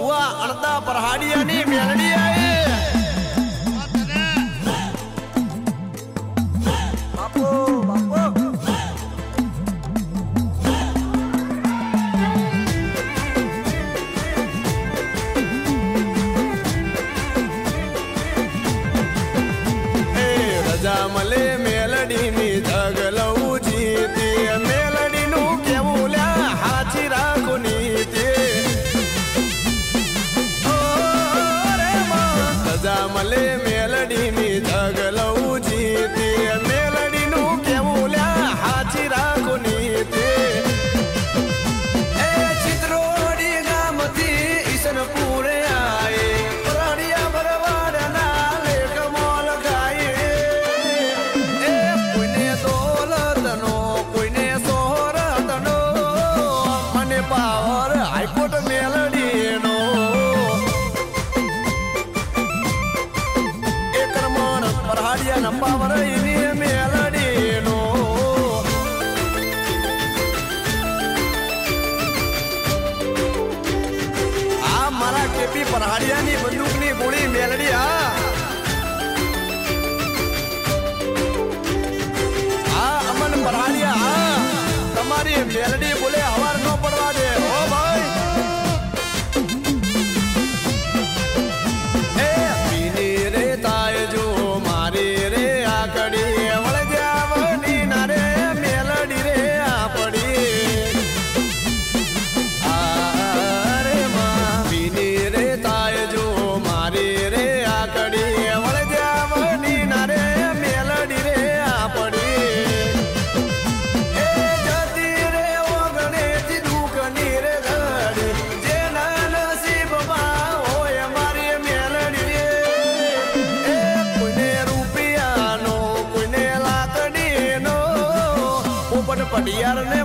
हुआ अड़ता परहाड़िया नी मेलडी आई बापू बापू रजा मले मेलडी नी जगलऊ जीती मेलडी नु केवुल्या हाची राखो नीती रजा मले मेलडी नी जगलऊ जीती मेलडी नु केवुल्या हाची राखो नीती ए चित्रोडी गामती ईसन पूरे आए राणिया बरवाड ना लेक मोल खाए पावर हाईकोर्ट मेलडी नो एक मन परहाड़िया न पावर इनी मेलडी नो आ मारा केपी परहाड़िया नी बंदूक नी गोली मेलडी आ अमन परहाड़िया तुम्हारी मेलडी बोले हवार न पड़वा दे ओ भाई ए पीनी रे ताए जो मारे रे आकड़ी वळ जावनी ना रे मेलडी रे आपड़ी अरे मां पीनी रे ताए जो मारे रे आकड़ी वळ जावनी ना रे मेलडी रे आपड़ी पटियार ने